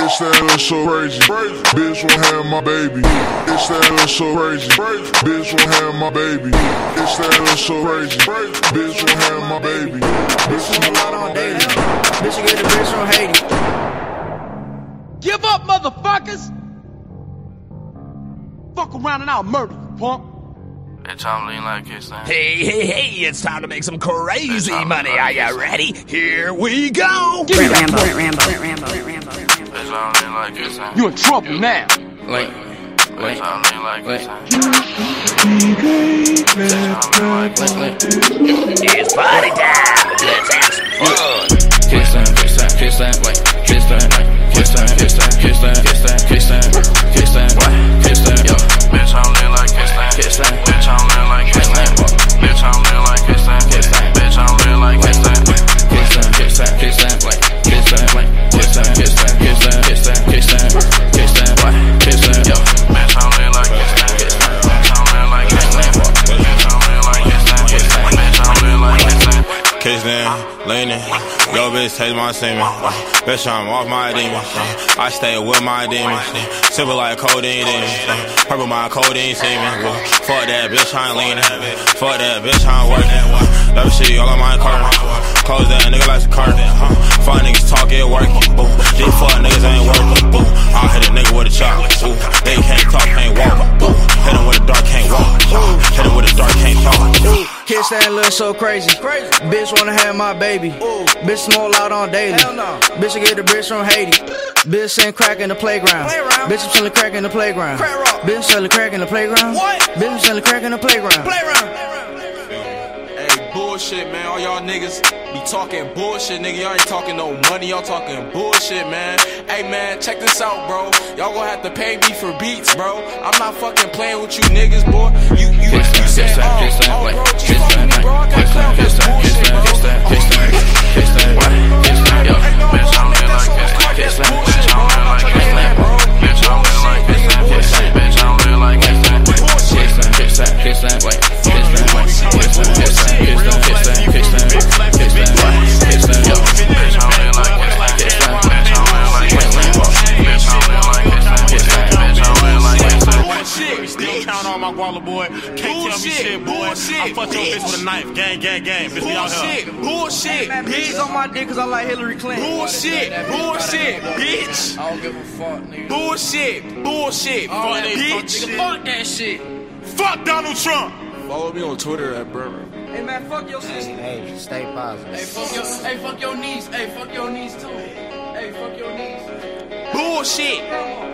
Bitch, that look so crazy. Bitch won't have my baby. Bitch, that look so crazy. Bitch won't have my baby. Bitch, that look so crazy. Bitch won't have my baby. Bitch won't have my baby. Bitch, you get the bitch from Haiti. Give up, motherfuckers! Fuck around and I'll murder you, punk. Bitch, I'm lean like this thing. Hey, it's time to make some crazy money. Are you ready? Here we go! Rambo. Bitch, I'm lean like this thing. You in trouble now. Bitch, I'm lean like this thing. It's party time. Let's have some fun. Kiss that, kiss that, kiss that, wait. Kiss that, kiss that, kiss that, kiss that, kiss that, kiss that, kiss that, kiss that, yo. Bitch, I'm lean like kiss that, kiss that. Bitch, I'm lean like kiss that. Bitch, I'm lean like kiss that, kiss that. Bitch, I'm lean like kiss that. Kiss that, kiss that, kiss that, wait. Kiss that, wait. Kiss that, kiss that, kiss that, kiss that, kiss that, kiss that, wait. Kiss that, yo. Bitch, I'm lean like kiss that, kiss that. Bitch, I'm lean like kiss that. Bitch, I'm lean like kiss that, kiss that. Bitch, I'm lean like kiss that. Kiss them, leaning. Yo, bitch, taste my semen. Bitch, I'm off my demons. I stay with my demons. Simple like codeine demons. Purple my codeine semen. Fuck that bitch, I'm leaning. Fuck that bitch, I'm working. Love shit all on my curtain. Close that nigga like a curtain. Fuck niggas talk, it working. These fuck niggas ain't working. I hit a nigga with a chop. They can't talk, can't walk. Hit him with a dark, can't walk. Hit him with a dark, can't talk. Kiss that look so crazy. Bitch wanna have my baby. Bitch smoke out on daily. Bitch get the bitch from Haiti. Bitch send crack in the playground. Bitch I'm selling crack in the playground. Bitch selling crack in the playground. Bitch selling crack in the playground. Hey, bullshit, man. All y'all niggas be talking bullshit, nigga. Y'all ain't talking no money. Y'all talking bullshit, man. Hey, man, check this out, bro. Y'all gonna have to pay me for beats, bro. I'm not fucking playing with you niggas, boy. You said, bro, just fuck me, bro. I got clout for this bullshit, bro. Bitch, I'm lean like kiss that, kiss that. Bitch, I'm lean like kiss that, bro. Bitch, I'm lean like kiss that, kiss that. Bitch, I'm lean like kiss that. Kiss that, kiss that, wait. Kiss that, wait. Kiss that, kiss that, kiss that, kiss that, kiss that, kiss that, kiss that, yo. Bitch, I'm lean like kiss that, kiss that. Bitch, I'm lean like kiss that. Bitch, I'm lean like kiss that, kiss that. Bitch, I'm lean like kiss that. Still count on my Guala boy. Can't tell me shit, boy. I fuck your bitch with a knife. Gang, gang, gang. Bitch, we out here. Bullshit, Bitch on my dick cause I like Hillary Clinton. bullshit, bitch. I don't give a fuck, nigga. Bullshit, bitch. Fuck that shit. Fuck Donald Trump. Follow me on Twitter at Burner. Hey man, fuck your sister. Hey, stay positive. Hey, fuck your niece. Hey, fuck your niece too. Hey, fuck your niece. Bullshit.